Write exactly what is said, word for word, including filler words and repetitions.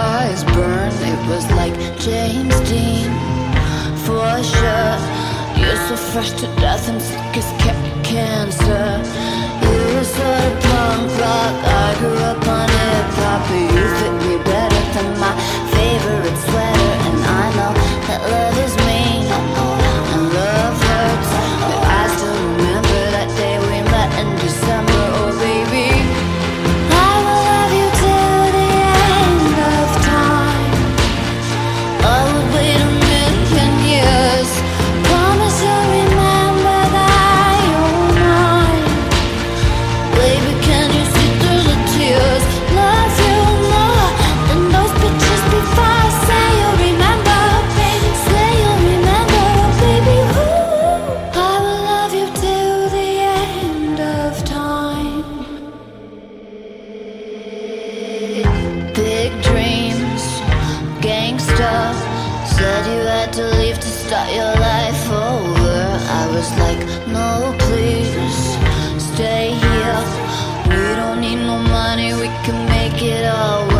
eyes burn. It was like James Dean, for sure. You're so fresh to death and sick as ca- cancer. You were sort of punk rock, I grew up on hip-hop, but you fit me better than my favorite sweater. And I know that love is mean and love hurts, but I still remember that day we met in December. Oh baby, I will love you till the end of time. I would wait a million years. Promise you'll remember that you're mine. Baby, can you see through the tears? Love you more than those pictures before. Say you'll remember, baby. Say you'll remember, baby. Ooh, I will love you till the end of time. Big dreams, gangsta. Said you had to leave to start your life over. I was like, no, please, stay here. We don't need no money, we can make it all